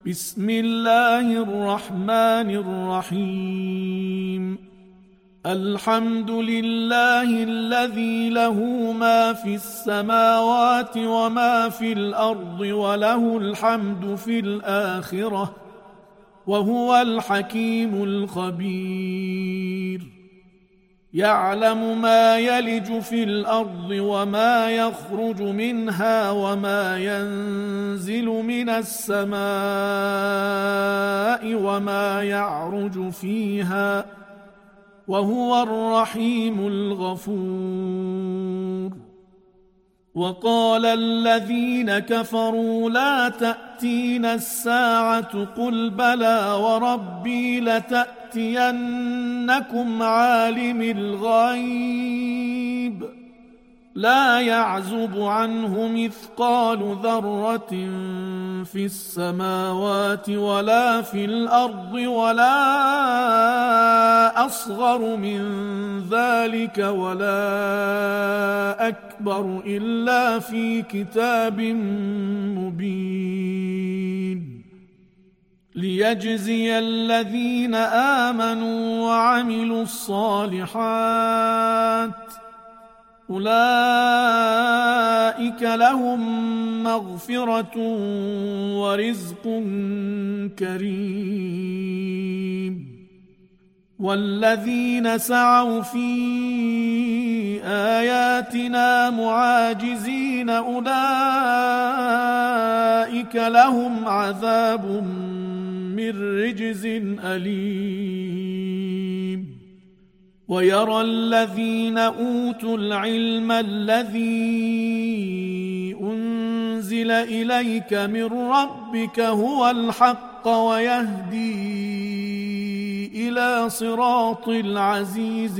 بسم الله الرحمن الرحيم. الحمد لله الذي له ما في السماوات وما في الأرض وله الحمد في الآخرة وهو الحكيم الخبير. يعلم ما يلج في الأرض وما يخرج منها وما ينزل من السماء وما يعرج فيها وهو الرحيم الغفور. وقال الذين كفروا لا تأتينا الساعة قل بلى وربي لتأتينكم عالم الغيب لا يعزب عنه مثقال ذرة في السماوات ولا في الأرض ولا أصغر من ذلك ولا أكبر إلا في كتاب مبين. ليجزي الذين آمنوا وعملوا الصالحات أولئك لهم مغفرة ورزق كريم. والذين سعوا في آياتنا معاجزين أولئك لهم عذاب من رجز أليم. ويرى الذين أوتوا العلم الذي أنزل إليك من ربك هو الحق ويهدي إلى صراط العزيز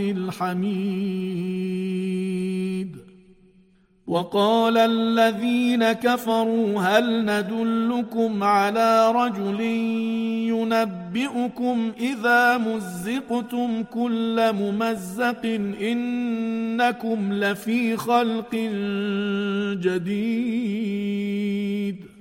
الحميد. وقال الذين كفروا هل ندلكم على رجل ينبئكم إذا مزقتم كل ممزق إنكم لفي خلق جديد.